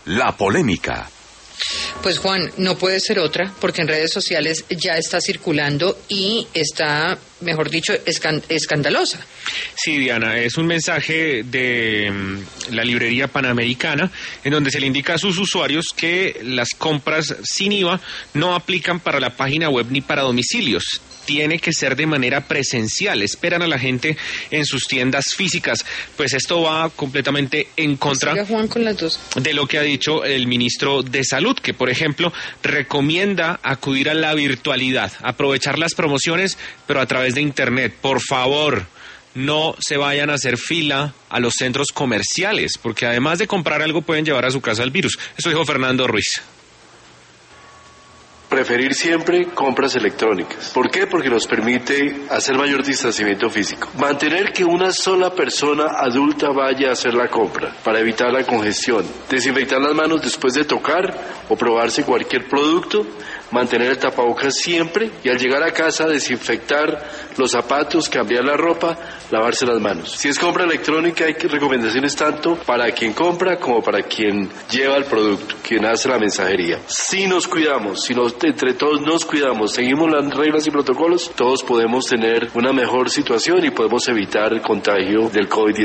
La polémica. Pues Juan, no puede ser otra, porque en redes sociales ya está circulando y está, mejor dicho, escandalosa. Sí, Diana, es un mensaje de la librería Panamericana en donde se le indica a sus usuarios que las compras sin IVA no aplican para la página web ni para domicilios. Tiene que ser de manera presencial, esperan a la gente en sus tiendas físicas. Pues esto va completamente en contra Juan, con las dos. De lo que ha dicho el ministro de Salud, que por ejemplo recomienda acudir a la virtualidad, aprovechar las promociones, pero a través de Internet. Por favor, no se vayan a hacer fila a los centros comerciales, porque además de comprar algo pueden llevar a su casa el virus. Eso dijo Fernando Ruiz. Preferir siempre compras electrónicas. ¿Por qué? Porque nos permite hacer mayor distanciamiento físico. Mantener que una sola persona adulta vaya a hacer la compra para evitar la congestión. Desinfectar las manos después de tocar o probarse cualquier producto. Mantener el tapabocas siempre y al llegar a casa desinfectar los zapatos, cambiar la ropa, lavarse las manos. Si es compra electrónica hay recomendaciones tanto para quien compra como para quien lleva el producto, quien hace la mensajería. Si nos cuidamos, entre todos nos cuidamos, seguimos las reglas y protocolos, todos podemos tener una mejor situación y podemos evitar el contagio del COVID-19.